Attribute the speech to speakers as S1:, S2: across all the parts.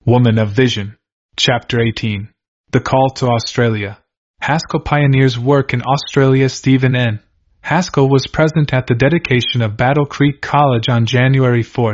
S1: Woman of Vision. Chapter 18. The Call to Australia. Haskell pioneers work in Australia. Stephen N. Haskell was present at the dedication of Battle Creek College on January 4,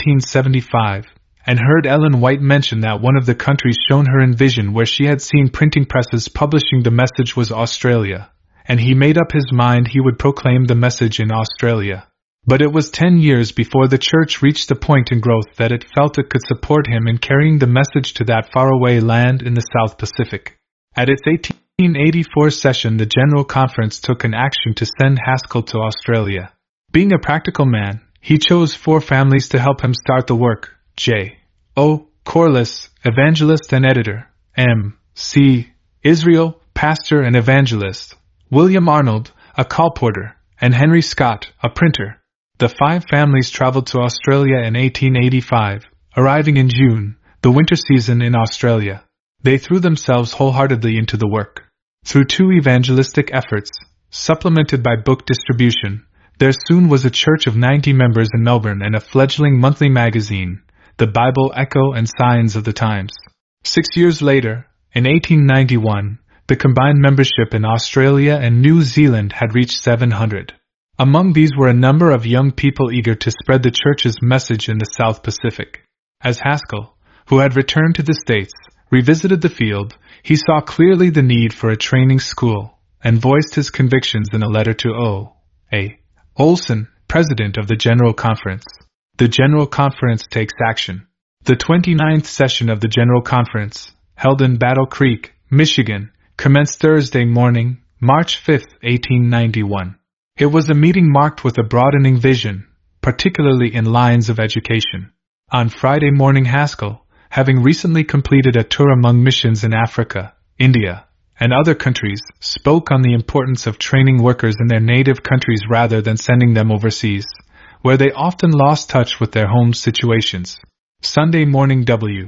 S1: 1875, and heard Ellen White mention that one of the countries shown her in vision where she had seen printing presses publishing the message was Australia, and he made up his mind he would proclaim the message in Australia. But it was 10 years before the church reached the point in growth that it felt it could support him in carrying the message to that faraway land in the South Pacific. At its 1884 session, the General Conference took an action to send Haskell to Australia. Being a practical man, he chose 4 families to help him start the work: J. O. Corliss, evangelist and editor; M. C. Israel, pastor and evangelist; William Arnold, a colporteur; and Henry Scott, a printer. The 5 families traveled to Australia in 1885, arriving in June, the winter season in Australia. They threw themselves wholeheartedly into the work. Through 2 evangelistic efforts, supplemented by book distribution, there soon was a church of 90 members in Melbourne and a fledgling monthly magazine, the Bible Echo and Signs of the Times. 6 years later, in 1891, the combined membership in Australia and New Zealand had reached 700. Among these were a number of young people eager to spread the church's message in the South Pacific. As Haskell, who had returned to the States, revisited the field, he saw clearly the need for a training school, and voiced his convictions in a letter to O. A. Olson, president of the General Conference. The General Conference takes action. The 29th session of the General Conference, held in Battle Creek, Michigan, commenced Thursday morning, March 5, 1891. It was a meeting marked with a broadening vision, particularly in lines of education. On Friday morning, Haskell, having recently completed a tour among missions in Africa, India, and other countries, spoke on the importance of training workers in their native countries rather than sending them overseas, where they often lost touch with their home situations. Sunday morning, W.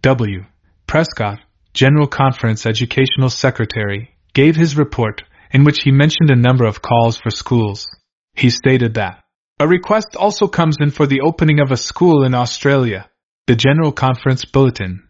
S1: Prescott, General Conference Educational Secretary, gave his report, in which he mentioned a number of calls for schools. He stated that a request also comes in for the opening of a school in Australia. The General Conference Bulletin,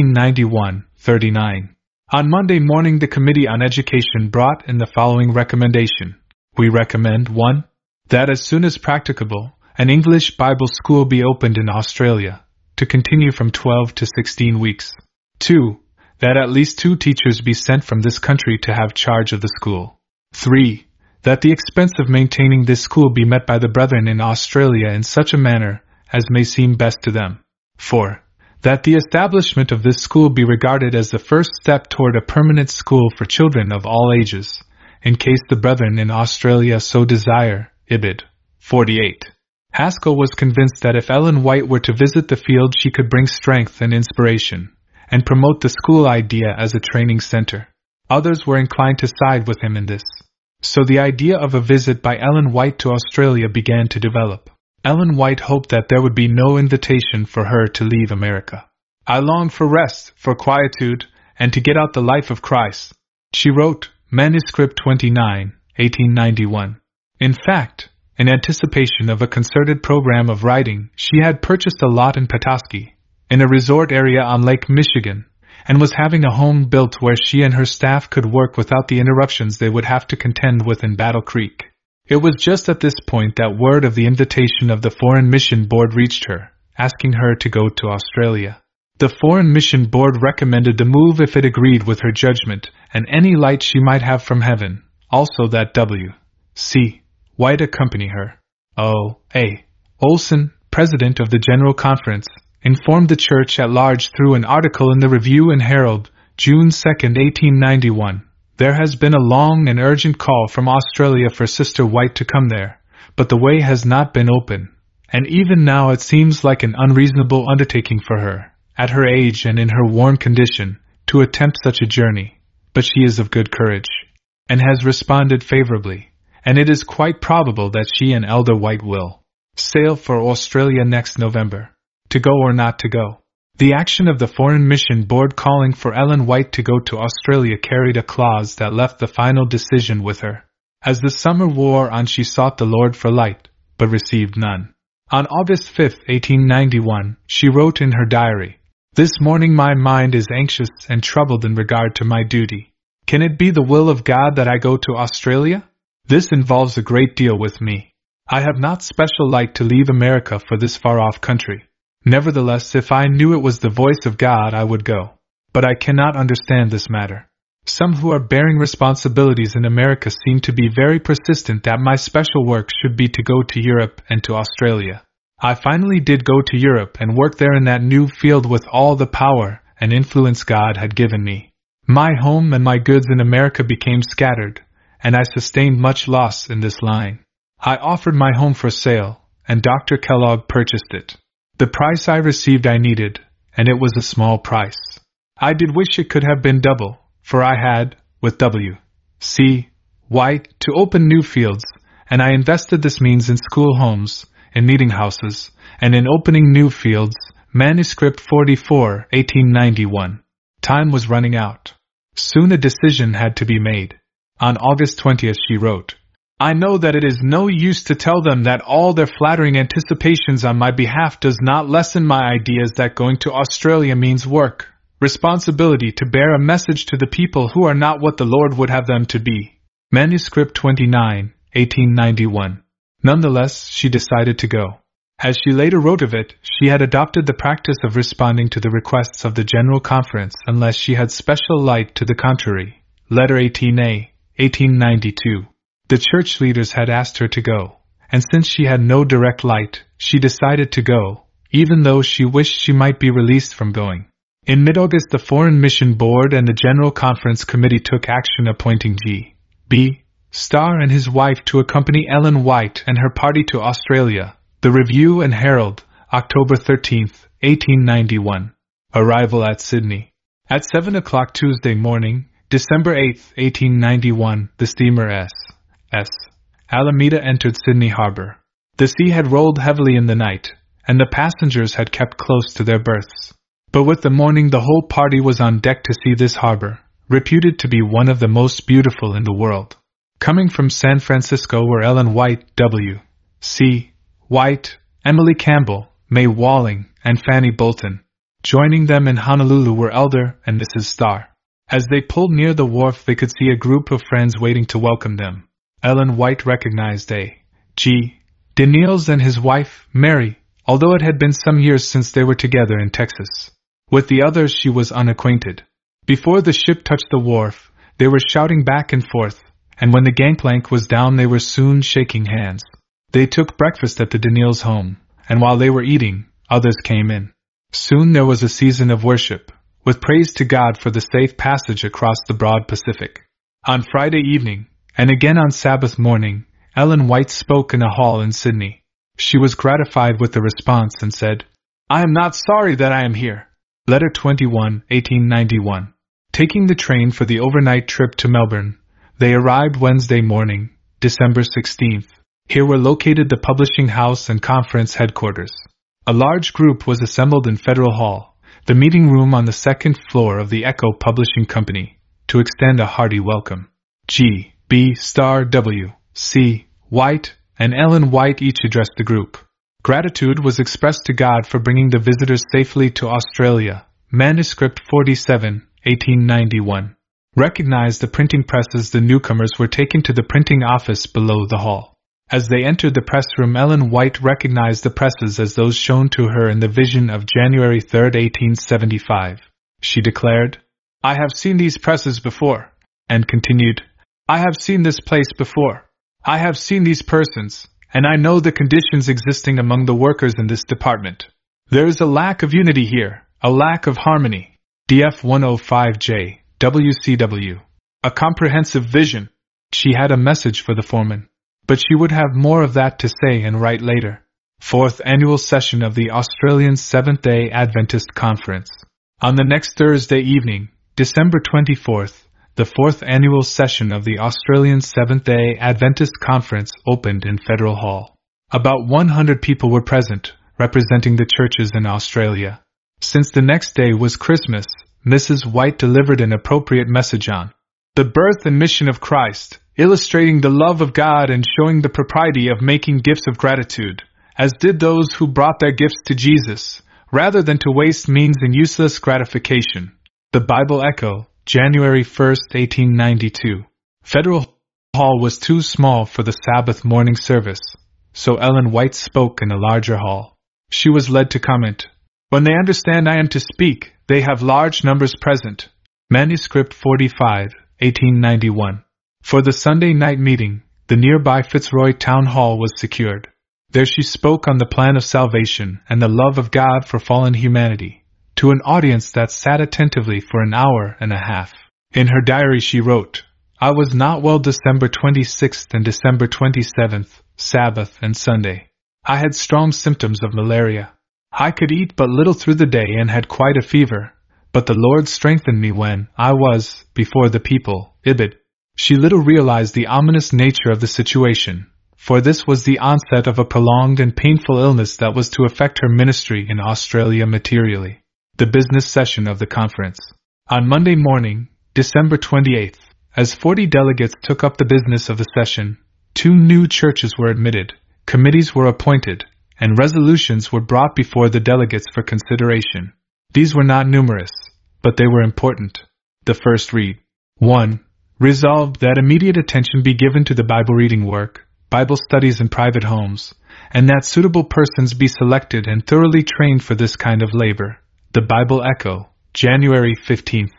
S1: 1891-39. On Monday morning, the Committee on Education brought in the following recommendation. We recommend 1. That as soon as practicable, an English Bible school be opened in Australia, to continue from 12 to 16 weeks. 2. That at least 2 teachers be sent from this country to have charge of the school. 3. That the expense of maintaining this school be met by the brethren in Australia in such a manner as may seem best to them. 4. That the establishment of this school be regarded as the first step toward a permanent school for children of all ages, in case the brethren in Australia so desire. Ibid. 48. Haskell was convinced that if Ellen White were to visit the field, she could bring strength and inspiration, and promote the school idea as a training center. Others were inclined to side with him in this. So the idea of a visit by Ellen White to Australia began to develop. Ellen White hoped that there would be no invitation for her to leave America. I long for rest, for quietude, and to get out the life of Christ, she wrote, Manuscript 29, 1891. In fact, in anticipation of a concerted program of writing, she had purchased a lot in Petoskey, in a resort area on Lake Michigan, and was having a home built where she and her staff could work without the interruptions they would have to contend with in Battle Creek. It was just at this point that word of the invitation of the Foreign Mission Board reached her, asking her to go to Australia. The Foreign Mission Board recommended the move if it agreed with her judgment and any light she might have from heaven, also that W. C. White accompany her. O. A. Olson, president of the General Conference, informed the church at large through an article in the Review and Herald, June 2, 1891. There has been a long and urgent call from Australia for Sister White to come there, but the way has not been open, and even now it seems like an unreasonable undertaking for her, at her age and in her worn condition, to attempt such a journey. But she is of good courage, and has responded favorably, and it is quite probable that she and Elder White will sail for Australia next November. To go or not to go. The action of the Foreign Mission Board calling for Ellen White to go to Australia carried a clause that left the final decision with her. As the summer wore on, she sought the Lord for light, but received none. On August 5, 1891, she wrote in her diary, This morning my mind is anxious and troubled in regard to my duty. Can it be the will of God that I go to Australia? This involves a great deal with me. I have not special light to leave America for this far-off country. Nevertheless, if I knew it was the voice of God, I would go. But I cannot understand this matter. Some who are bearing responsibilities in America seem to be very persistent that my special work should be to go to Europe and to Australia. I finally did go to Europe and work there in that new field with all the power and influence God had given me. My home and my goods in America became scattered, and I sustained much loss in this line. I offered my home for sale, and Dr. Kellogg purchased it. The price I received I needed, and it was a small price. I did wish it could have been double, for I had, with W. C. White, to open new fields, and I invested this means in school homes, in meeting houses, and in opening new fields. Manuscript 44, 1891. Time was running out. Soon a decision had to be made. On August 20th she wrote, I know that it is no use to tell them that all their flattering anticipations on my behalf does not lessen my ideas that going to Australia means work, responsibility to bear a message to the people who are not what the Lord would have them to be. Manuscript 29, 1891. Nonetheless, she decided to go. As she later wrote of it, she had adopted the practice of responding to the requests of the General Conference unless she had special light to the contrary. Letter 18A, 1892. The church leaders had asked her to go, and since she had no direct light, she decided to go, even though she wished she might be released from going. In mid-August, the Foreign Mission Board and the General Conference Committee took action appointing G. B. Starr and his wife to accompany Ellen White and her party to Australia. The Review and Herald, October 13, 1891. Arrival at Sydney. At 7 o'clock Tuesday morning, December 8, 1891, the steamer S. Alameda entered Sydney Harbour. The sea had rolled heavily in the night, and the passengers had kept close to their berths. But with the morning the whole party was on deck to see this harbour, reputed to be one of the most beautiful in the world. Coming from San Francisco were Ellen White, W. C. White, Emily Campbell, May Walling, and Fanny Bolton. Joining them in Honolulu were Elder and Mrs. Starr. As they pulled near the wharf they could see a group of friends waiting to welcome them. Ellen White recognized A. G. Daniels and his wife, Mary, although it had been some years since they were together in Texas. With the others she was unacquainted. Before the ship touched the wharf, they were shouting back and forth, and when the gangplank was down they were soon shaking hands. They took breakfast at the Daniels' home, and while they were eating, others came in. Soon there was a season of worship, with praise to God for the safe passage across the broad Pacific. On Friday evening, and again on Sabbath morning, Ellen White spoke in a hall in Sydney. She was gratified with the response and said, I am not sorry that I am here. Letter 21, 1891. Taking the train for the overnight trip to Melbourne, they arrived Wednesday morning, December 16th. Here were located the publishing house and conference headquarters. A large group was assembled in Federal Hall, the meeting room on the second floor of the Echo Publishing Company, to extend a hearty welcome. G. B. Starr, W. C. White, and Ellen White each addressed the group. Gratitude was expressed to God for bringing the visitors safely to Australia. Manuscript 47, 1891. Recognized the printing presses, the newcomers were taken to the printing office below the hall. As they entered the press room, Ellen White recognized the presses as those shown to her in the vision of January 3, 1875. She declared, I have seen these presses before, and continued, I have seen this place before. I have seen these persons, and I know the conditions existing among the workers in this department. There is a lack of unity here, a lack of harmony. DF 105J, WCW. A comprehensive vision. She had a message for the foreman, but she would have more of that to say and write later. 4th Annual Session of the Australian Seventh-day Adventist Conference. On the next Thursday evening, December 24th, the 4th Annual Session of the Australian Seventh-day Adventist Conference opened in Federal Hall. About 100 people were present, representing the churches in Australia. Since the next day was Christmas, Mrs. White delivered an appropriate message on the birth and mission of Christ, illustrating the love of God and showing the propriety of making gifts of gratitude, as did those who brought their gifts to Jesus, rather than to waste means in useless gratification. The Bible Echo, January 1, 1892. Federal Hall was too small for the Sabbath morning service, so Ellen White spoke in a larger hall. She was led to comment, "When they understand I am to speak, they have large numbers present." Manuscript 45, 1891. For the Sunday night meeting, the nearby Fitzroy Town Hall was secured. There she spoke on the plan of salvation and the love of God for fallen humanity, to an audience that sat attentively for an hour and a half. In her diary she wrote, "I was not well December 26th and December 27th, Sabbath and Sunday. I had strong symptoms of malaria. I could eat but little through the day and had quite a fever, but the Lord strengthened me when I was before the people." Ibid. She little realized the ominous nature of the situation, for this was the onset of a prolonged and painful illness that was to affect her ministry in Australia materially. The business session of the conference. On Monday morning, December 28th, as 40 delegates took up the business of the session, 2 new churches were admitted, committees were appointed, and resolutions were brought before the delegates for consideration. These were not numerous, but they were important. The first read. 1. Resolved that immediate attention be given to the Bible reading work, Bible studies in private homes, and that suitable persons be selected and thoroughly trained for this kind of labor. The Bible Echo, January 15,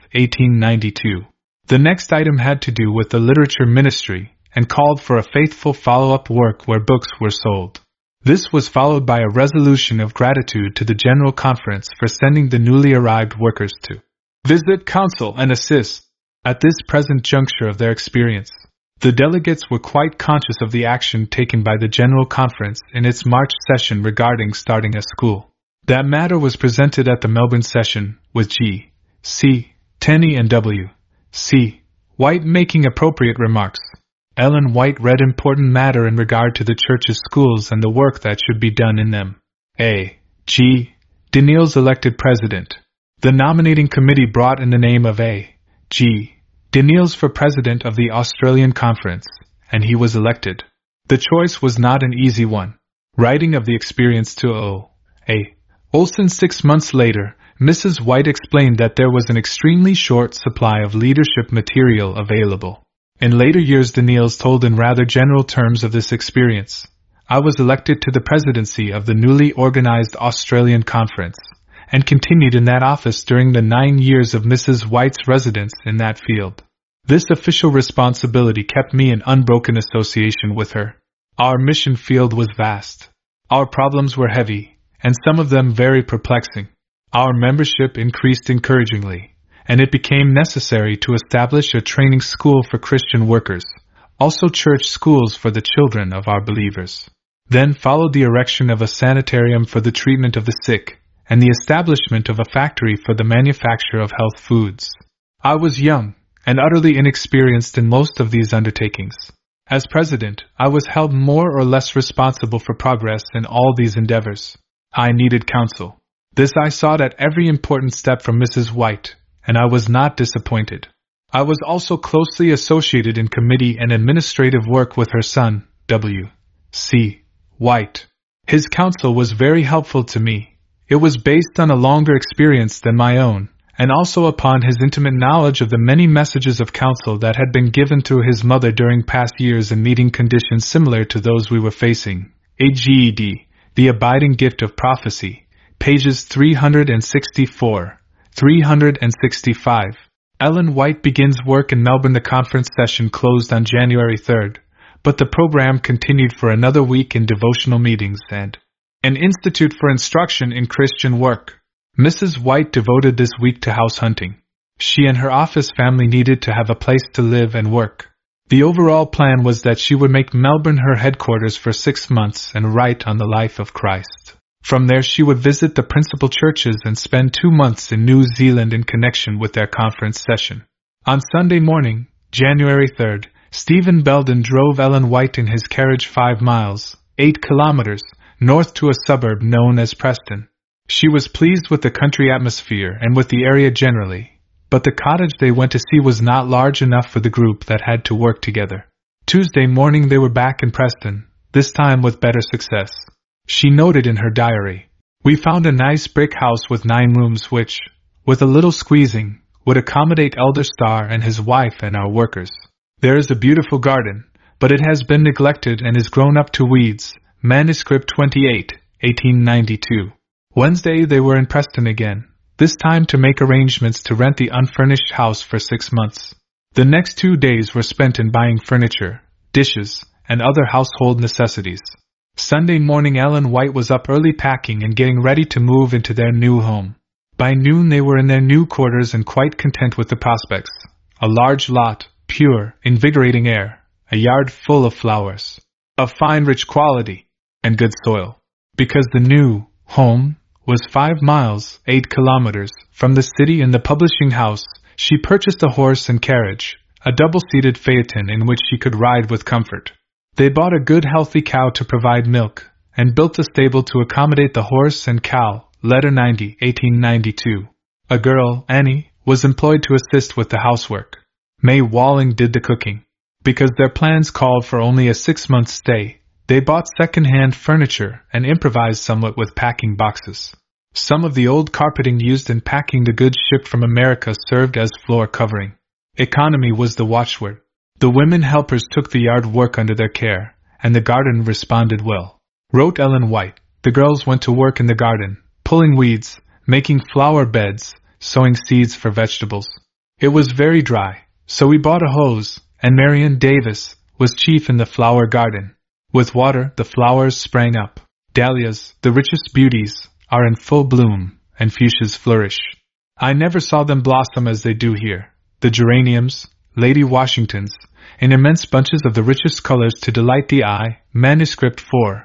S1: 1892. The next item had to do with the literature ministry, and called for a faithful follow-up work where books were sold. This was followed by a resolution of gratitude to the General Conference for sending the newly arrived workers to visit, counsel, and assist at this present juncture of their experience. The delegates were quite conscious of the action taken by the General Conference in its March session regarding starting a school. That matter was presented at the Melbourne session, with G. C. Tenney and W. C. White making appropriate remarks. Ellen White read important matter in regard to the church's schools and the work that should be done in them. A. G. Daniels elected president. The nominating committee brought in the name of A. G. Daniels for president of the Australian Conference, and he was elected. The choice was not an easy one. Writing of the experience to O. A. Olson 6 months later, Mrs. White explained that there was an extremely short supply of leadership material available. In later years, Daniels told in rather general terms of this experience. "I was elected to the presidency of the newly organized Australian Conference, and continued in that office during the 9 years of Mrs. White's residence in that field. This official responsibility kept me in unbroken association with her. Our mission field was vast. Our problems were heavy, and some of them very perplexing. Our membership increased encouragingly, and it became necessary to establish a training school for Christian workers, also church schools for the children of our believers. Then followed the erection of a sanitarium for the treatment of the sick, and the establishment of a factory for the manufacture of health foods. I was young, and utterly inexperienced in most of these undertakings. As president, I was held more or less responsible for progress in all these endeavors. I needed counsel. This I sought at every important step from Mrs. White, and I was not disappointed. I was also closely associated in committee and administrative work with her son, W. C. White. His counsel was very helpful to me. It was based on a longer experience than my own, and also upon his intimate knowledge of the many messages of counsel that had been given through his mother during past years in meeting conditions similar to those we were facing. AGED, The Abiding Gift of Prophecy, pages 364, 365. Ellen White begins work in Melbourne. The conference session closed on January 3rd, but the program continued for another week in devotional meetings and an Institute for Instruction in Christian Work. Mrs. White devoted this week to house hunting. She and her office family needed to have a place to live and work. The overall plan was that she would make Melbourne her headquarters for 6 months and write on the life of Christ. From there she would visit the principal churches and spend 2 months in New Zealand in connection with their conference session. On Sunday morning, January 3rd, Stephen Belden drove Ellen White in his carriage 5 miles, 8 kilometers, north to a suburb known as Preston. She was pleased with the country atmosphere and with the area generally, but the cottage they went to see was not large enough for the group that had to work together. Tuesday morning they were back in Preston, this time with better success. She noted in her diary, We found a nice brick house with 9 rooms which, with a little squeezing, would accommodate Elder Starr and his wife and our workers. There is a beautiful garden, but it has been neglected and is grown up to weeds. Manuscript 28, 1892. Wednesday they were in Preston again, this time to make arrangements to rent the unfurnished house for 6 months. The next 2 days were spent in buying furniture, dishes, and other household necessities. Sunday morning Ellen White was up early packing and getting ready to move into their new home. By noon they were in their new quarters and quite content with the prospects. A large lot, pure, invigorating air, a yard full of flowers, of fine rich quality, and good soil. Because the new home was 5 miles, 8 kilometers, from the city and the publishing house, she purchased a horse and carriage, a double-seated phaeton in which she could ride with comfort. They bought a good healthy cow to provide milk, and built a stable to accommodate the horse and cow. Letter 90, 1892. A girl, Annie, was employed to assist with the housework. May Walling did the cooking. Because their plans called for only a 6-month stay, they bought second-hand furniture and improvised somewhat with packing boxes. Some of the old carpeting used in packing the goods shipped from America served as floor covering. Economy was the watchword. The women helpers took the yard work under their care, and the garden responded well. Wrote Ellen White, the girls went to work in the garden, pulling weeds, making flower beds, sowing seeds for vegetables. It was very dry, so we bought a hose, and Marion Davis was chief in the flower garden. With water the flowers sprang up. Dahlias, the richest beauties, are in full bloom, and fuchsias flourish. I never saw them blossom as they do here. The geraniums, Lady Washingtons, in immense bunches of the richest colors to delight the eye. Manuscript 4,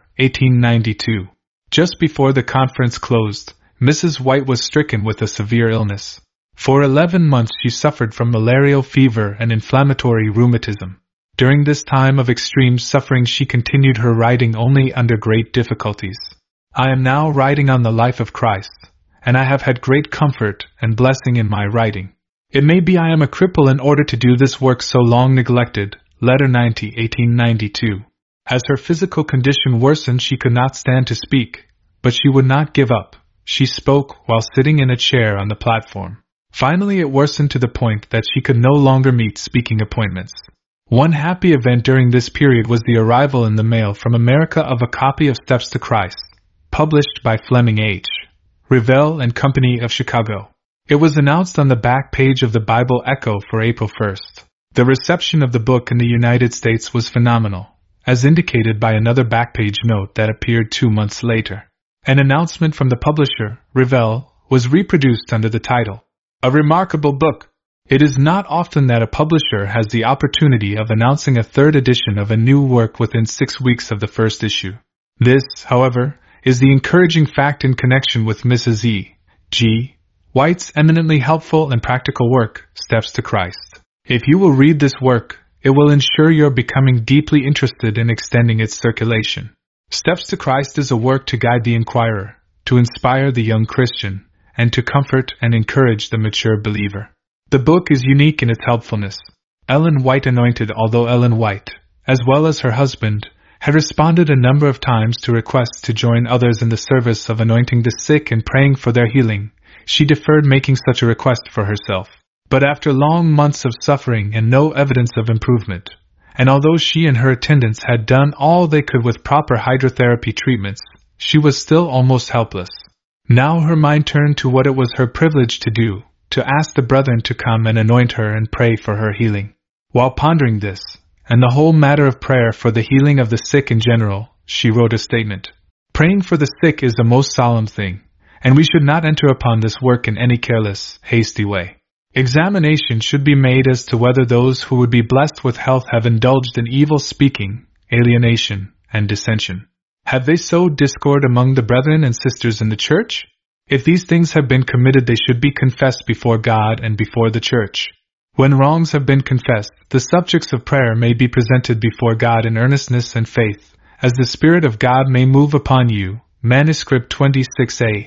S1: 1892. Just before the conference closed, Mrs. White was stricken with a severe illness. For 11 months she suffered from malarial fever and inflammatory rheumatism. During this time of extreme suffering she continued her writing only under great difficulties. I am now writing on the life of Christ, and I have had great comfort and blessing in my writing. It may be I am a cripple in order to do this work so long neglected. Letter 90, 1892. As her physical condition worsened she could not stand to speak, but she would not give up. She spoke while sitting in a chair on the platform. Finally it worsened to the point that she could no longer meet speaking appointments. One happy event during this period was the arrival in the mail from America of a copy of Steps to Christ, published by Fleming H. Revell and Company of Chicago. It was announced on the back page of the Bible Echo for April 1st. The reception of the book in the United States was phenomenal, as indicated by another back-page note that appeared 2 months later. An announcement from the publisher, Revell, was reproduced under the title, "A Remarkable Book." It is not often that a publisher has the opportunity of announcing a 3rd edition of a new work within 6 weeks of the first issue. This, however, is the encouraging fact in connection with Mrs. E. G. White's eminently helpful and practical work, Steps to Christ. If you will read this work, it will ensure your becoming deeply interested in extending its circulation. Steps to Christ is a work to guide the inquirer, to inspire the young Christian, and to comfort and encourage the mature believer. The book is unique in its helpfulness. Ellen White Anointed. Although Ellen White, as well as her husband, had responded a number of times to requests to join others in the service of anointing the sick and praying for their healing, she deferred making such a request for herself. But after long months of suffering and no evidence of improvement, and although she and her attendants had done all they could with proper hydrotherapy treatments, she was still almost helpless. Now her mind turned to what it was her privilege to do, to ask the brethren to come and anoint her and pray for her healing. While pondering this, and the whole matter of prayer for the healing of the sick in general, she wrote a statement. Praying for the sick is a most solemn thing, and we should not enter upon this work in any careless, hasty way. Examination should be made as to whether those who would be blessed with health have indulged in evil speaking, alienation, and dissension. Have they sowed discord among the brethren and sisters in the church? If these things have been committed, they should be confessed before God and before the church. When wrongs have been confessed, the subjects of prayer may be presented before God in earnestness and faith, as the Spirit of God may move upon you. Manuscript 26A,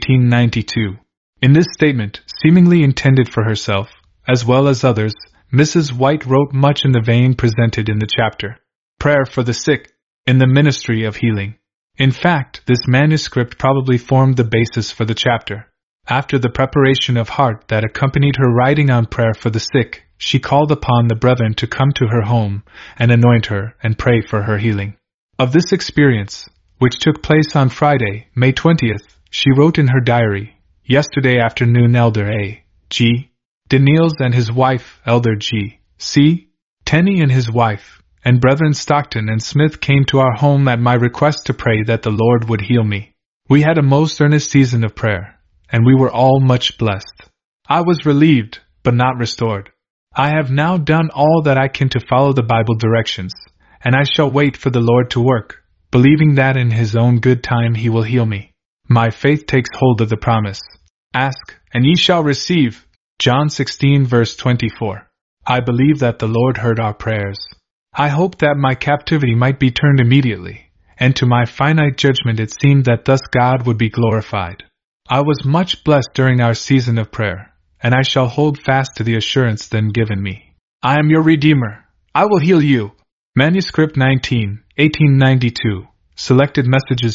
S1: 1892. In this statement, seemingly intended for herself, as well as others, Mrs. White wrote much in the vein presented in the chapter, Prayer for the Sick, in the Ministry of Healing. In fact, this manuscript probably formed the basis for the chapter. After the preparation of heart that accompanied her writing on prayer for the sick, she called upon the brethren to come to her home and anoint her and pray for her healing. Of this experience, which took place on Friday, May 20th, she wrote in her diary, "Yesterday afternoon Elder A. G. Daniels and his wife, Elder G. C. Tenney and his wife, and Brethren Stockton and Smith came to our home at my request to pray that the Lord would heal me. We had a most earnest season of prayer, and we were all much blessed. I was relieved, but not restored. I have now done all that I can to follow the Bible directions, and I shall wait for the Lord to work, believing that in His own good time He will heal me. My faith takes hold of the promise. Ask, and ye shall receive." John 16 verse 24. I believe that the Lord heard our prayers. I hoped that my captivity might be turned immediately, and to my finite judgment it seemed that thus God would be glorified. I was much blessed during our season of prayer, and I shall hold fast to the assurance then given me. I am your Redeemer. I will heal you. Manuscript 19, 1892. Selected Messages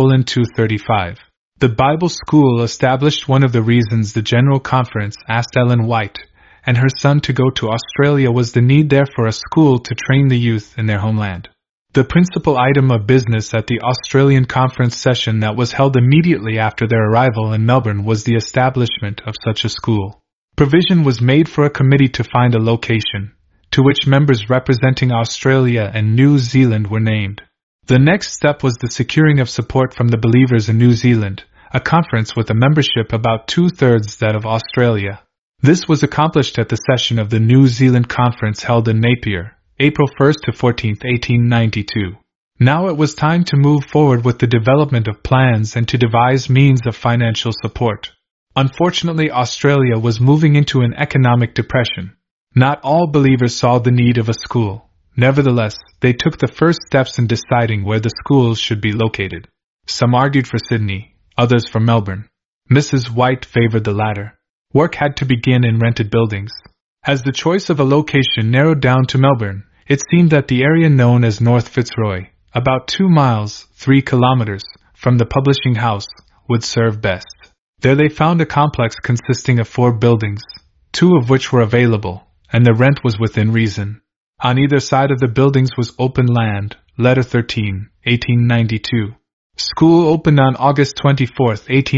S1: 2:235. The Bible School established one of the reasons the General Conference asked Ellen White and her son to go to Australia was the need there for a school to train the youth in their homeland. The principal item of business at the Australian Conference session that was held immediately after their arrival in Melbourne was the establishment of such a school. Provision was made for a committee to find a location, to which members representing Australia and New Zealand were named. The next step was the securing of support from the believers in New Zealand, a conference with a membership about 2/3 that of Australia. This was accomplished at the session of the New Zealand Conference held in Napier, April 1st to 14th, 1892. Now it was time to move forward with the development of plans and to devise means of financial support. Unfortunately, Australia was moving into an economic depression. Not all believers saw the need of a school. Nevertheless, they took the first steps in deciding where the schools should be located. Some argued for Sydney, others for Melbourne. Mrs. White favored the latter. Work had to begin in rented buildings. As the choice of a location narrowed down to Melbourne, it seemed that the area known as North Fitzroy, about 2 miles, 3 kilometers, from the publishing house, would serve best. There they found a complex consisting of 4 buildings, 2 of which were available, and the rent was within reason. On either side of the buildings was open land, Letter 13, 1892. School opened on August 24,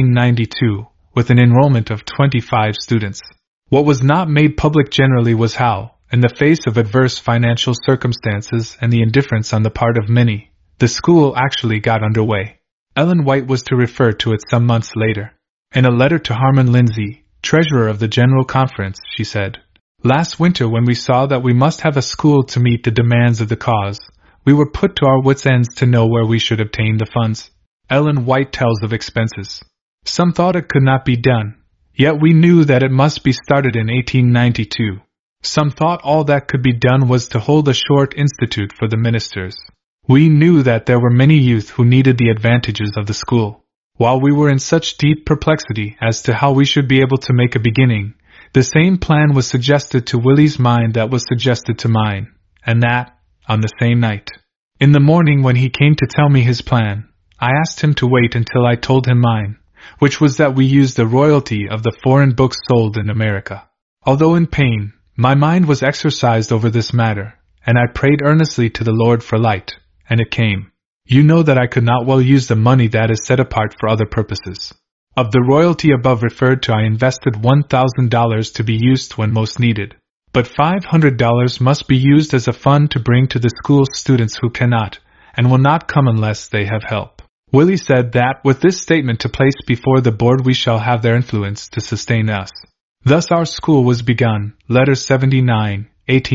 S1: 1892, with an enrollment of 25 students. What was not made public generally was how, in the face of adverse financial circumstances and the indifference on the part of many, the school actually got underway. Ellen White was to refer to it some months later. In a letter to Harmon Lindsay, treasurer of the General Conference, she said, "Last winter, when we saw that we must have a school to meet the demands of the cause, we were put to our wits' ends to know where we should obtain the funds." Ellen White tells of expenses. Some thought it could not be done, yet we knew that it must be started in 1892. Some thought all that could be done was to hold a short institute for the ministers. We knew that there were many youth who needed the advantages of the school. While we were in such deep perplexity as to how we should be able to make a beginning, the same plan was suggested to Willie's mind that was suggested to mine, and that, on the same night. In the morning when he came to tell me his plan, I asked him to wait until I told him mine, which was that we used the royalty of the foreign books sold in America. Although in pain, my mind was exercised over this matter, and I prayed earnestly to the Lord for light, and it came. You know that I could not well use the money that is set apart for other purposes. Of the royalty above referred to, I invested $1,000 to be used when most needed, but $500 must be used as a fund to bring to the school students who cannot, and will not come unless they have help. Willie said that, with this statement to place before the board, we shall have their influence to sustain us. Thus our school was begun, Letter 79,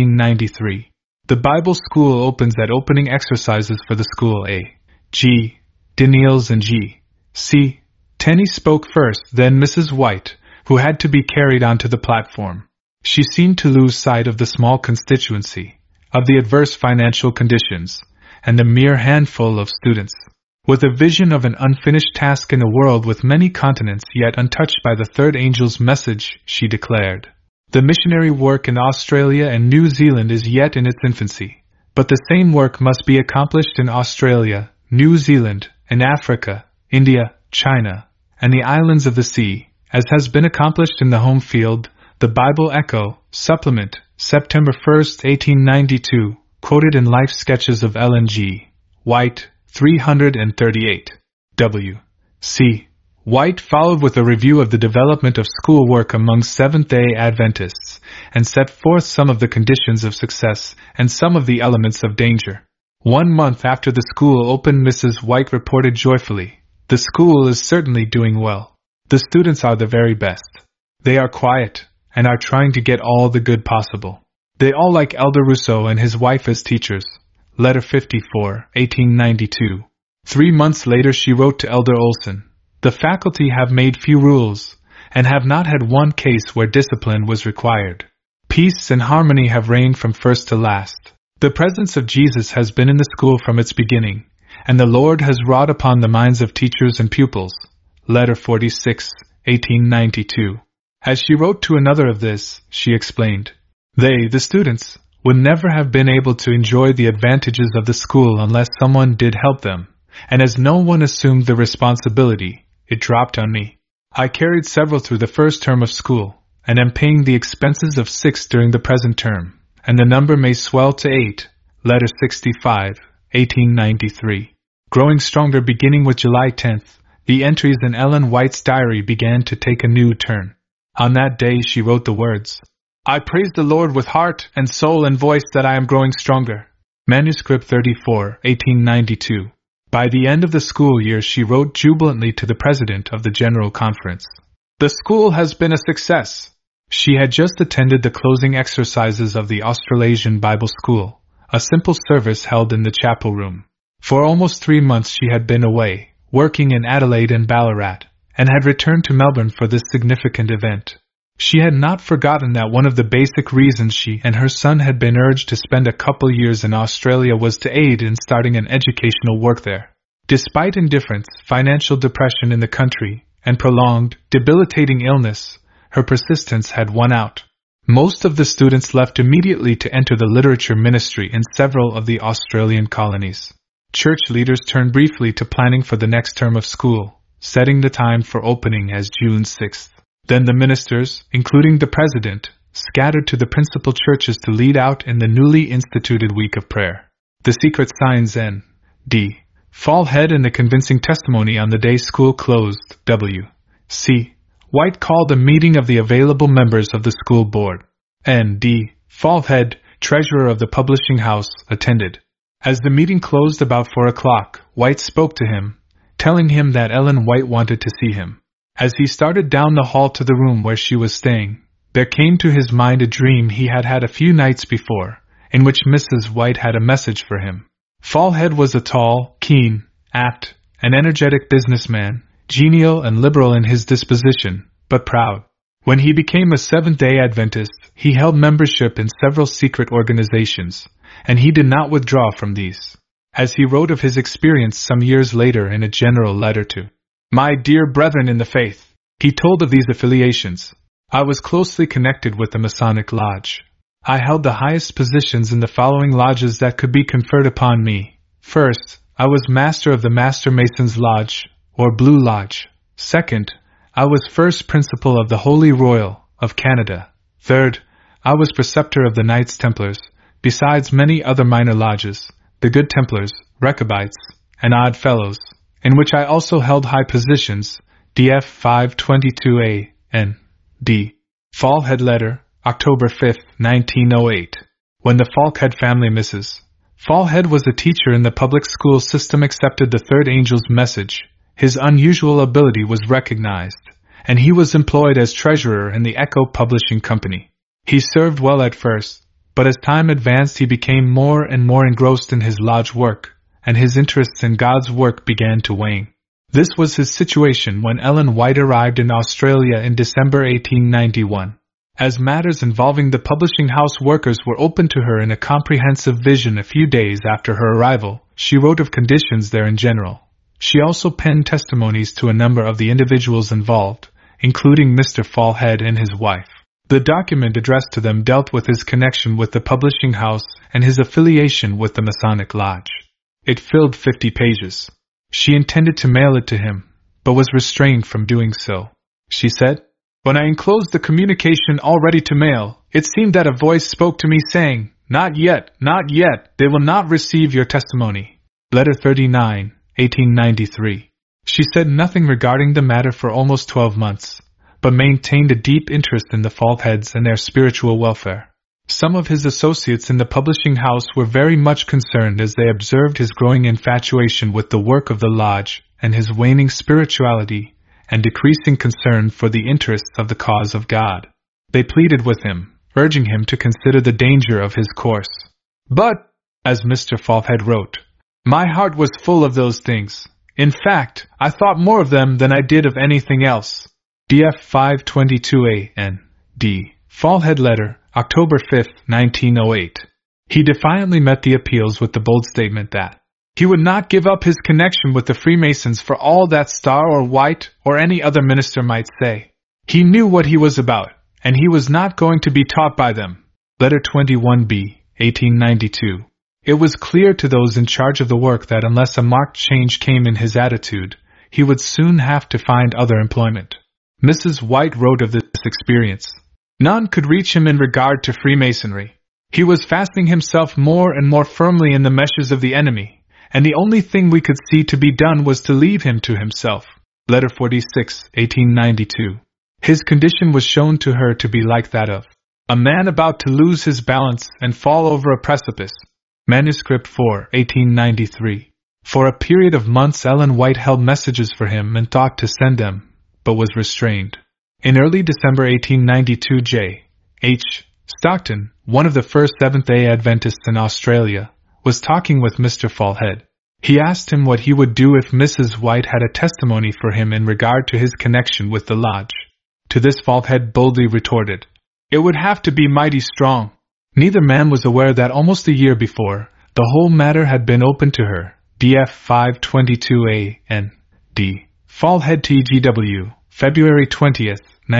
S1: 1893. The Bible School opens at opening exercises for the school. A. G. Daniels and G. C. Tenney spoke first, then Mrs. White, who had to be carried onto the platform. She seemed to lose sight of the small constituency, of the adverse financial conditions, and the mere handful of students. With a vision of an unfinished task in a world with many continents yet untouched by the third angel's message, she declared, "The missionary work in Australia and New Zealand is yet in its infancy, but the same work must be accomplished in Australia, New Zealand, in Africa, India, China, and the islands of the sea, as has been accomplished in the home field. The Bible Echo, Supplement, September 1, 1892, quoted in Life Sketches of Ellen G. White, 338. W. C. White followed with a review of the development of schoolwork among Seventh-day Adventists, and set forth some of the conditions of success and some of the elements of danger. 1 month after the school opened, Mrs. White reported joyfully, "The school is certainly doing well. The students are the very best. They are quiet, and are trying to get all the good possible. They all like Elder Rousseau and his wife as teachers." Letter 54, 1892. 3 months later she wrote to Elder Olson, "The faculty have made few rules, and have not had one case where discipline was required. Peace and harmony have reigned from first to last. The presence of Jesus has been in the school from its beginning, and the Lord has wrought upon the minds of teachers and pupils." Letter 46, 1892. As she wrote to another of this, she explained, "They, the students, would never have been able to enjoy the advantages of the school unless someone did help them, and as no one assumed the responsibility, it dropped on me. I carried several through the first term of school, and am paying the expenses of 6 during the present term, and the number may swell to 8. Letter 65, 1893. Growing stronger. Beginning with July 10th, the entries in Ellen White's diary began to take a new turn. On that day she wrote the words, "I praise the Lord with heart and soul and voice that I am growing stronger." Manuscript 34, 1892. By the end of the school year she wrote jubilantly to the President of the General Conference, "The school has been a success." She had just attended the closing exercises of the Australasian Bible School, a simple service held in the chapel room. For almost 3 months she had been away, working in Adelaide and Ballarat, and had returned to Melbourne for this significant event. She had not forgotten that one of the basic reasons she and her son had been urged to spend a couple years in Australia was to aid in starting an educational work there. Despite indifference, financial depression in the country, and prolonged, debilitating illness, her persistence had won out. Most of the students left immediately to enter the literature ministry in several of the Australian colonies. Church leaders turned briefly to planning for the next term of school, setting the time for opening as June 6th. Then the ministers, including the president, scattered to the principal churches to lead out in the newly instituted week of prayer. The secret signs N.D. Fallhead and the convincing testimony on the day school closed. W. C. White called a meeting of the available members of the school board. N.D. Fallhead, treasurer of the publishing house, attended. As the meeting closed about 4 o'clock, White spoke to him, telling him that Ellen White wanted to see him. As he started down the hall to the room where she was staying, there came to his mind a dream he had had a few nights before, in which Mrs. White had a message for him. Fallhead was a tall, keen, apt, and energetic businessman, genial and liberal in his disposition, but proud. When he became a Seventh-day Adventist, he held membership in several secret organizations, and he did not withdraw from these. As he wrote of his experience some years later in a general letter to "My dear brethren in the faith," he told of these affiliations, "I was closely connected with the Masonic Lodge. I held the highest positions in the following lodges that could be conferred upon me. First, I was Master of the Master Masons' Lodge, or Blue Lodge. Second, I was First Principal of the Holy Royal of Canada. Third, I was Preceptor of the Knights Templars, besides many other minor lodges, the Good Templars, Rechabites, and Odd Fellows, in which I also held high positions." DF 522A, N.D. Fallhead letter, October 5, 1908. When the Falkhead family Mrs. Fallhead was a teacher in the public school system accepted the third angel's message, his unusual ability was recognized, and he was employed as treasurer in the Echo Publishing Company. He served well at first, but as time advanced he became more and more engrossed in his lodge work, and his interests in God's work began to wane. This was his situation when Ellen White arrived in Australia in December 1891. As matters involving the publishing house workers were opened to her in a comprehensive vision a few days after her arrival, she wrote of conditions there in general. She also penned testimonies to a number of the individuals involved, including Mr. Fallhead and his wife. The document addressed to them dealt with his connection with the publishing house and his affiliation with the Masonic Lodge. It filled 50 pages. She intended to mail it to him, but was restrained from doing so. She said, "When I enclosed the communication all ready to mail, it seemed that a voice spoke to me saying, 'Not yet, not yet, they will not receive your testimony.'" Letter 39, 1893. She said nothing regarding the matter for almost 12 months, but maintained a deep interest in the Falkheads and their spiritual welfare. Some of his associates in the publishing house were very much concerned as they observed his growing infatuation with the work of the lodge and his waning spirituality and decreasing concern for the interests of the cause of God. They pleaded with him, urging him to consider the danger of his course. "But," as Mr. Falkhead wrote, "my heart was full of those things. In fact, I thought more of them than I did of anything else." DF 522A N. D. Falkhead letter, October 5, 1908. He defiantly met the appeals with the bold statement that he would not give up his connection with the Freemasons for all that Starr or White or any other minister might say. He knew what he was about, and he was not going to be taught by them. Letter 21B, 1892. It was clear to those in charge of the work that unless a marked change came in his attitude, he would soon have to find other employment. Mrs. White wrote of this experience. None could reach him in regard to Freemasonry. He was fastening himself more and more firmly in the meshes of the enemy, and the only thing we could see to be done was to leave him to himself. Letter 46, 1892. His condition was shown to her to be like that of a man about to lose his balance and fall over a precipice. Manuscript 4, 1893. For a period of months Ellen White held messages for him and thought to send them, but was restrained. In early December 1892, J. H. Stockton, one of the first Seventh-day Adventists in Australia, was talking with Mr. Falkhead. He asked him what he would do if Mrs. White had a testimony for him in regard to his connection with the lodge. To this Falkhead boldly retorted, "It would have to be mighty strong." Neither man was aware that almost a year before, the whole matter had been opened to her. DF 522A N. D. Falkhead TGW, February 20th,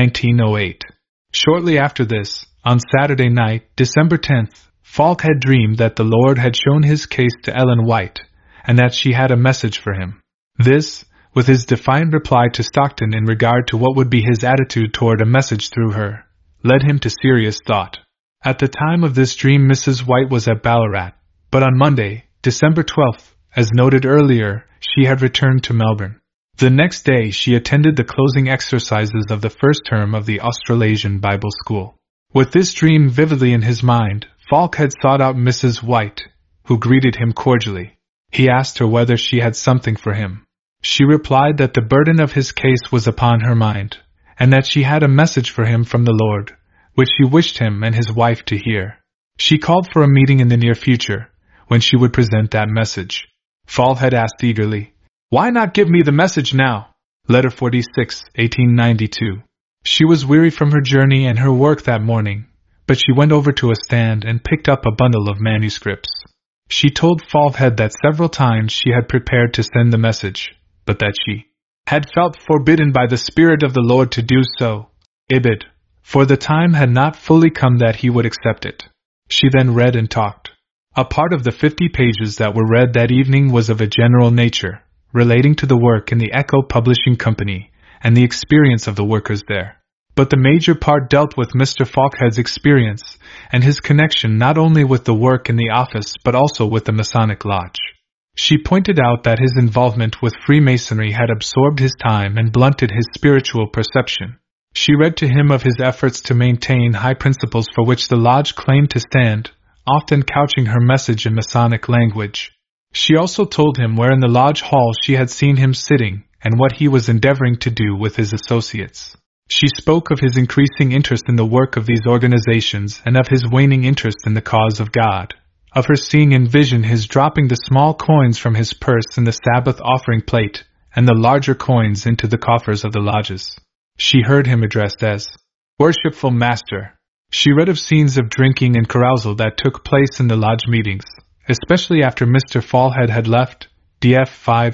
S1: 1908. Shortly after this, on Saturday night, December 10th, Falkhead dreamed that the Lord had shown his case to Ellen White, and that she had a message for him. This, with his defiant reply to Stockton in regard to what would be his attitude toward a message through her, led him to serious thought. At the time of this dream Mrs. White was at Ballarat, but on Monday, December 12th, as noted earlier, she had returned to Melbourne. The next day she attended the closing exercises of the first term of the Australasian Bible School. With this dream vividly in his mind, Falkhead sought out Mrs. White, who greeted him cordially. He asked her whether she had something for him. She replied that the burden of his case was upon her mind, and that she had a message for him from the Lord, which she wished him and his wife to hear. She called for a meeting in the near future, when she would present that message. Falkhead asked eagerly, "Why not give me the message now?" Letter 46, 1892. She was weary from her journey and her work that morning, but she went over to a stand and picked up a bundle of manuscripts. She told Falkhead that several times she had prepared to send the message, but that she had felt forbidden by the Spirit of the Lord to do so. Ibid. For the time had not fully come that he would accept it. She then read and talked. A part of the 50 pages that were read that evening was of a general nature, relating to the work in the Echo Publishing Company and the experience of the workers there. But the major part dealt with Mr. Falkhead's experience and his connection not only with the work in the office but also with the Masonic Lodge. She pointed out that his involvement with Freemasonry had absorbed his time and blunted his spiritual perception. She read to him of his efforts to maintain high principles for which the Lodge claimed to stand, often couching her message in Masonic language. She also told him where in the Lodge hall she had seen him sitting, and what he was endeavoring to do with his associates. She spoke of his increasing interest in the work of these organizations and of his waning interest in the cause of God, of her seeing in vision his dropping the small coins from his purse in the Sabbath offering plate, and the larger coins into the coffers of the lodges. She heard him addressed as Worshipful Master. She read of scenes of drinking and carousal that took place in the lodge meetings, especially after Mr. Falkhead had left. DF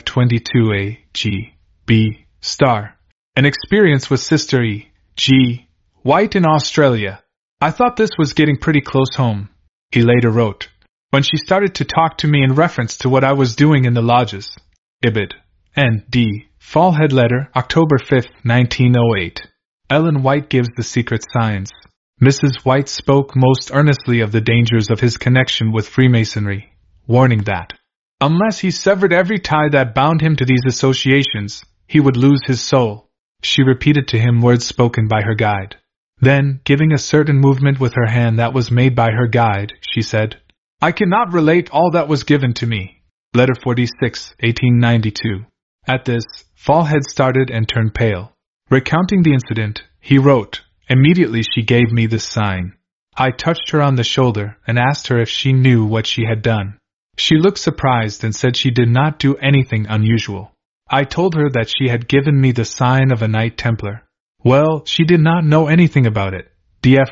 S1: 522A G. B. Star. An experience with Sister E. G. White in Australia. I thought this was getting pretty close home, he later wrote, when she started to talk to me in reference to what I was doing in the lodges. Ibid. N.D. Fallhead Letter, October 5, 1908. Ellen White gives the secret signs. Mrs. White spoke most earnestly of the dangers of his connection with Freemasonry, warning that, unless he severed every tie that bound him to these associations, he would lose his soul. She repeated to him words spoken by her guide. Then, giving a certain movement with her hand that was made by her guide, she said, I cannot relate all that was given to me. Letter 46, 1892. At this, Fallhead started and turned pale. Recounting the incident, he wrote, Immediately she gave me this sign. I touched her on the shoulder and asked her if she knew what she had done. She looked surprised and said she did not do anything unusual. I told her that she had given me the sign of a Knight Templar. Well, she did not know anything about it. DF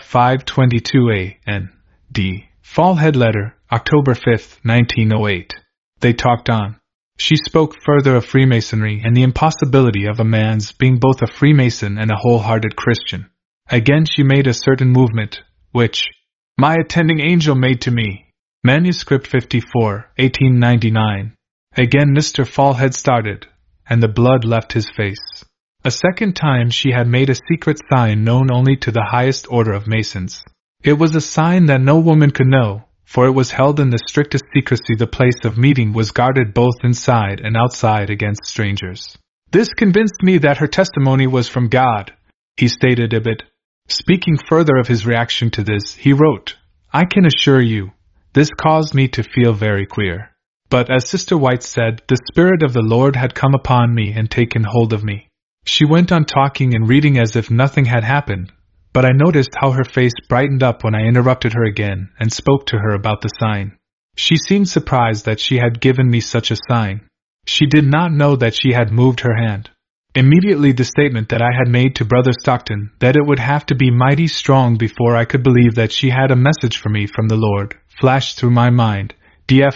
S1: 522A N. D. Fallhead Letter, October 5, 1908. They talked on. She spoke further of Freemasonry and the impossibility of a man's being both a Freemason and a wholehearted Christian. Again she made a certain movement, which my attending angel made to me. Manuscript 54, 1899. Again Mr. Fallhead started, and the blood left his face. A second time she had made a secret sign known only to the highest order of Masons. It was a sign that no woman could know, for it was held in the strictest secrecy. The place of meeting was guarded both inside and outside against strangers. This convinced me that her testimony was from God, he stated a bit. Speaking further of his reaction to this, he wrote, I can assure you, this caused me to feel very queer. But as Sister White said, the Spirit of the Lord had come upon me and taken hold of me. She went on talking and reading as if nothing had happened, but I noticed how her face brightened up when I interrupted her again and spoke to her about the sign. She seemed surprised that she had given me such a sign. She did not know that she had moved her hand. Immediately the statement that I had made to Brother Stockton, that it would have to be mighty strong before I could believe that she had a message for me from the Lord, flashed through my mind. DF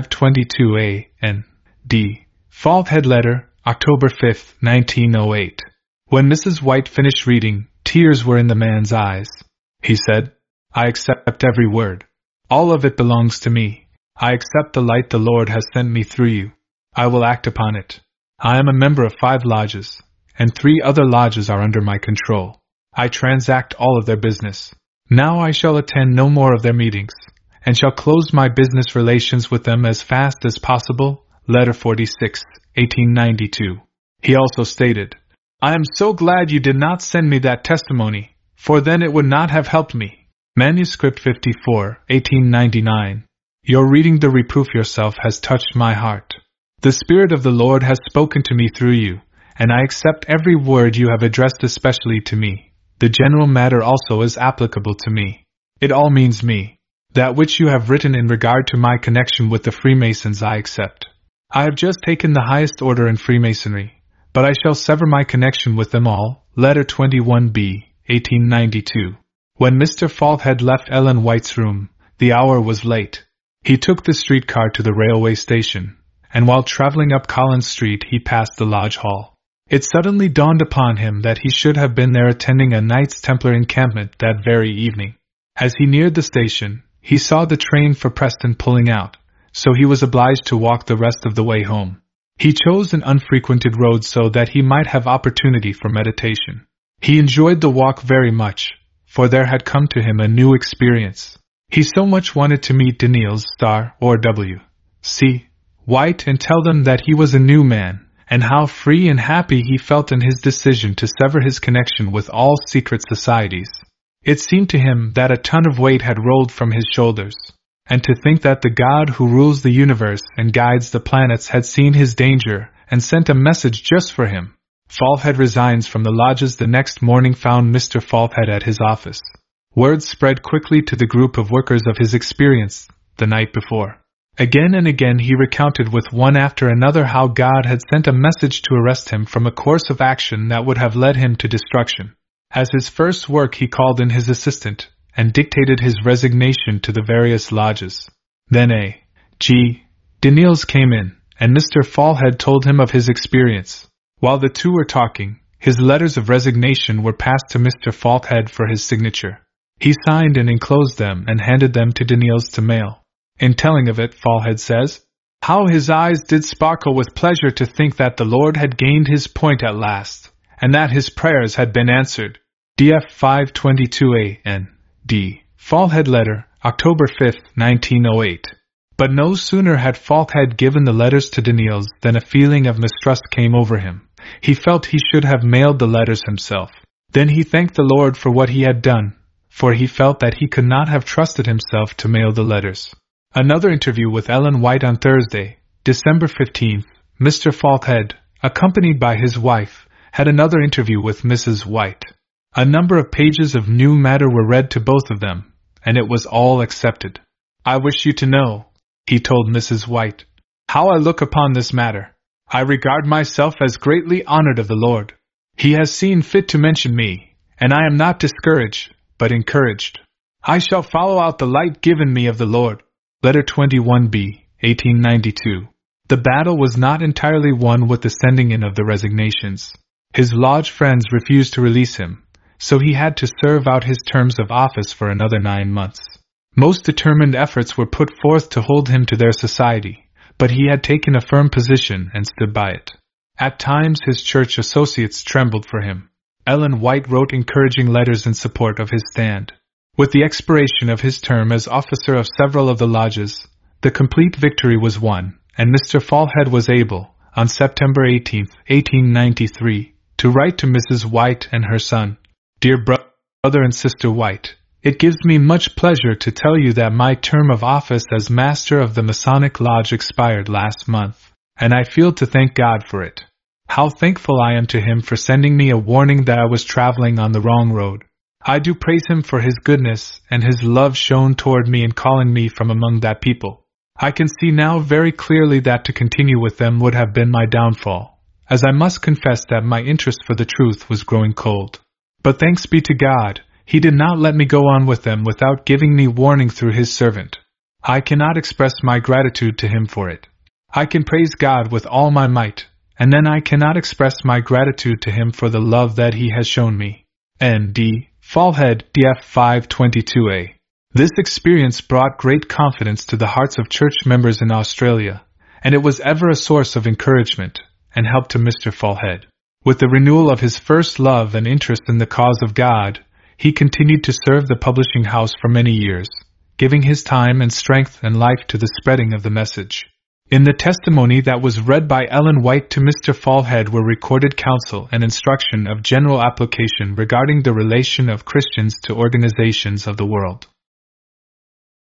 S1: 522A N. D. Fallhead Letter, October 5, 1908. When Mrs. White finished reading, tears were in the man's eyes. He said, I accept every word. All of it belongs to me. I accept the light the Lord has sent me through you. I will act upon it. I am a member of 5 lodges, and 3 other lodges are under my control. I transact all of their business. Now I shall attend no more of their meetings, and shall close my business relations with them as fast as possible. Letter 46, 1892. He also stated, I am so glad you did not send me that testimony, for then it would not have helped me. Manuscript 54, 1899. Your reading the reproof yourself has touched my heart. The Spirit of the Lord has spoken to me through you, and I accept every word you have addressed especially to me. The general matter also is applicable to me. It all means me. That which you have written in regard to my connection with the Freemasons I accept. I have just taken the highest order in Freemasonry, but I shall sever my connection with them all. Letter 21B, 1892. When Mr. Fallhead left Ellen White's room, the hour was late. He took the streetcar to the railway station, and while traveling up Collins Street he passed the lodge hall. It suddenly dawned upon him that he should have been there attending a Knights Templar encampment that very evening. As he neared the station, he saw the train for Preston pulling out, so he was obliged to walk the rest of the way home. He chose an unfrequented road so that he might have opportunity for meditation. He enjoyed the walk very much, for there had come to him a new experience. He so much wanted to meet Daniels, or W.C. White and tell them that he was a new man, and how free and happy he felt in his decision to sever his connection with all secret societies. It seemed to him that a ton of weight had rolled from his shoulders, and to think that the God who rules the universe and guides the planets had seen his danger and sent a message just for him. Fallhead resigns from the lodges the next morning found Mr. Fallhead at his office. Word spread quickly to the group of workers of his experience the night before. Again and again he recounted with one after another how God had sent a message to arrest him from a course of action that would have led him to destruction. As his first work he called in his assistant, and dictated his resignation to the various lodges. Then A.G. Daniels came in, and Mr. Fallhead told him of his experience. While the two were talking, his letters of resignation were passed to Mr. Fallhead for his signature. He signed and enclosed them and handed them to Daniels to mail. In telling of it, Fallhead says, How his eyes did sparkle with pleasure to think that the Lord had gained his point at last, and that his prayers had been answered. DF 522A N. D. Falkhead Letter, October 5, 1908. But no sooner had Falkhead given the letters to Daniels than a feeling of mistrust came over him. He felt he should have mailed the letters himself. Then he thanked the Lord for what he had done, for he felt that he could not have trusted himself to mail the letters. Another interview with Ellen White on Thursday, December 15th. Mr. Falkhead, accompanied by his wife, had another interview with Mrs. White. A number of pages of new matter were read to both of them, and it was all accepted. I wish you to know, he told Mrs. White, how I look upon this matter. I regard myself as greatly honored of the Lord. He has seen fit to mention me, and I am not discouraged, but encouraged. I shall follow out the light given me of the Lord. Letter 21B, 1892. The battle was not entirely won with the sending in of the resignations. His lodge friends refused to release him, so he had to serve out his terms of office for another 9 months. Most determined efforts were put forth to hold him to their society, but he had taken a firm position and stood by it. At times his church associates trembled for him. Ellen White wrote encouraging letters in support of his stand. With the expiration of his term as officer of several of the lodges, the complete victory was won, and Mr. Falkhead was able, on September 18, 1893, to write to Mrs. White and her son, Dear brother and sister White, it gives me much pleasure to tell you that my term of office as master of the Masonic Lodge expired last month, and I feel to thank God for it. How thankful I am to Him for sending me a warning that I was traveling on the wrong road. I do praise Him for His goodness and His love shown toward me in calling me from among that people. I can see now very clearly that to continue with them would have been my downfall, as I must confess that my interest for the truth was growing cold. But thanks be to God, He did not let me go on with them without giving me warning through His servant. I cannot express my gratitude to Him for it. I can praise God with all my might, and then I cannot express my gratitude to Him for the love that He has shown me. N.D. Falkhead, DF 522A. This experience brought great confidence to the hearts of church members in Australia, and it was ever a source of encouragement and help to Mr. Falkhead. With the renewal of his first love and interest in the cause of God, he continued to serve the publishing house for many years, giving his time and strength and life to the spreading of the message. In the testimony that was read by Ellen White to Mr. Falkhead were recorded counsel and instruction of general application regarding the relation of Christians to organizations of the world.